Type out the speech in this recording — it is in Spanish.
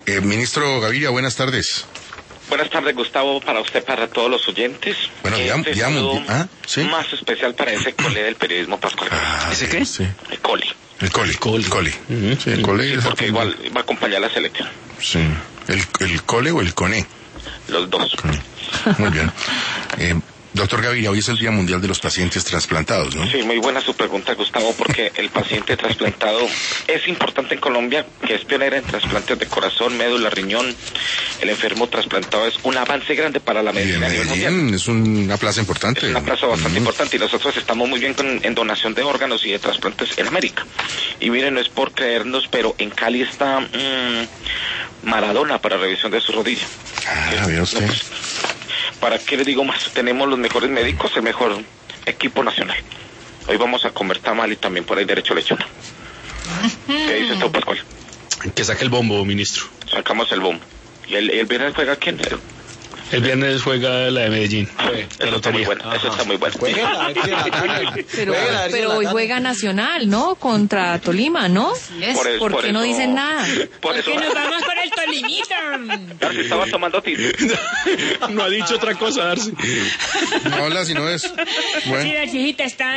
Ministro Gaviria, buenas tardes. Buenas tardes, Gustavo, para usted, para todos los oyentes. Bueno, ¿sí? Más especial para ese cole del periodismo pascual. ¿Ese qué? Sí. El cole. El cole. Sí, el cole. Sí, porque igual va a acompañar la selección. Sí. ¿El cole o el cone? Los dos. Muy bien. Doctor Gaviria, hoy es el Día Mundial de los Pacientes Trasplantados, ¿no? Sí, muy buena su pregunta, Gustavo, porque el paciente trasplantado es importante en Colombia, que es pionera en trasplantes de corazón, médula, riñón. El enfermo trasplantado es un avance grande para la medicina a nivel mundial. Es una plaza importante. Es una plaza bastante importante y nosotros estamos muy bien en donación de órganos y de trasplantes en América. Y miren, no es por creernos, pero en Cali está Maradona para revisión de su rodilla. Vea usted. No, ¿para qué le digo más? Tenemos los mejores médicos, el mejor equipo nacional. Hoy vamos a comer tamal y también por ahí derecho lechona. ¿Qué dice usted, Pascual? Que saque el bombo, ministro. Sacamos el bombo. ¿Y el viernes juega quién? El viernes juega la de Medellín. Eso está muy bueno, eso está muy bueno. Pero hoy juega Nacional, ¿no? Contra Tolima, ¿no? ¿Por qué no dicen nada? Porque nos vamos por el Tolimita. Darcy estaba tomando tiro. No ha dicho otra cosa, Darcy. No habla si no es. Bueno. Sí, la chiquita está